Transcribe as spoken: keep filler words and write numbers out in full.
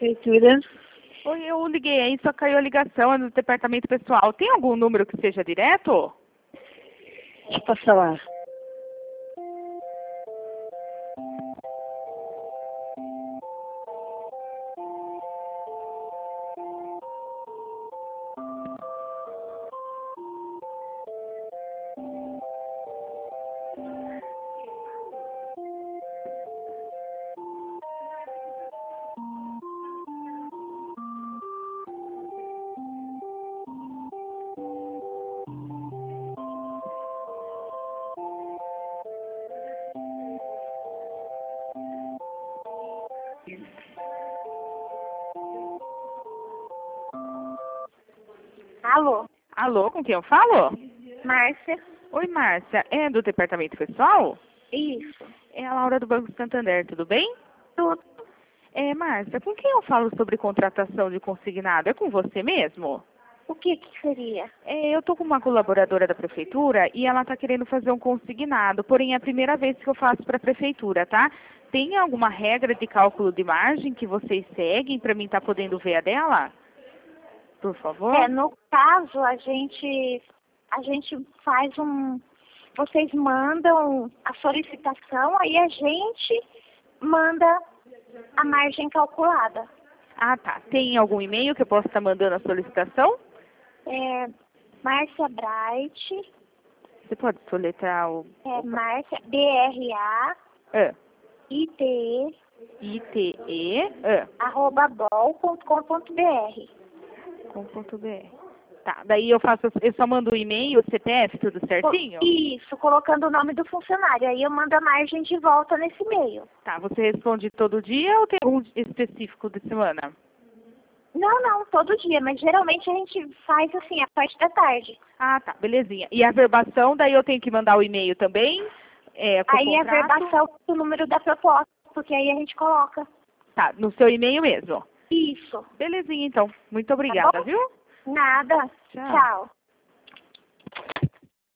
Prefeitura. Oi, eu liguei aí, só caiu a ligação, é no departamento pessoal. Tem algum número que seja direto? Deixa eu passar lá. Alô, Alô, com quem eu falo? Márcia? Oi, Márcia, é do departamento pessoal? Isso. É a Laura do Banco Santander, tudo bem? Tudo. É, Márcia, com quem eu falo sobre contratação de consignado? É com você mesmo? O que que seria? É, eu tô com uma colaboradora da prefeitura e ela tá querendo fazer um consignado, porém é a primeira vez que eu faço para a prefeitura, tá? Tem alguma regra de cálculo de margem que vocês seguem para mim estar tá podendo ver a dela? Por favor? É, no caso, a gente, a gente faz um... Vocês mandam a solicitação, aí a gente manda a margem calculada. Ah, tá. Tem algum e-mail que eu possa estar mandando a solicitação? É Márcia Bright, Você pode soletrar o... é Márcia, B R A Ah, I T E, I T E ah, arroba bol ponto com ponto br. com ponto br. Tá, daí eu faço, eu só mando o e-mail, o C P F, tudo certinho? Isso, colocando o nome do funcionário. Aí eu mando a margem de volta nesse e-mail. Tá, você responde todo dia ou tem um específico de semana? Não, não, todo dia, mas geralmente a gente faz assim, a parte da tarde. Ah, tá, belezinha. E a verbação, daí eu tenho que mandar o e-mail também? É, com o Aí a contrato? verbação do número da proposta, porque aí a gente coloca. Tá, no seu e-mail mesmo? Isso. Belezinha, então. Muito obrigada, Tá bom? viu? Nada. Tchau. Tchau.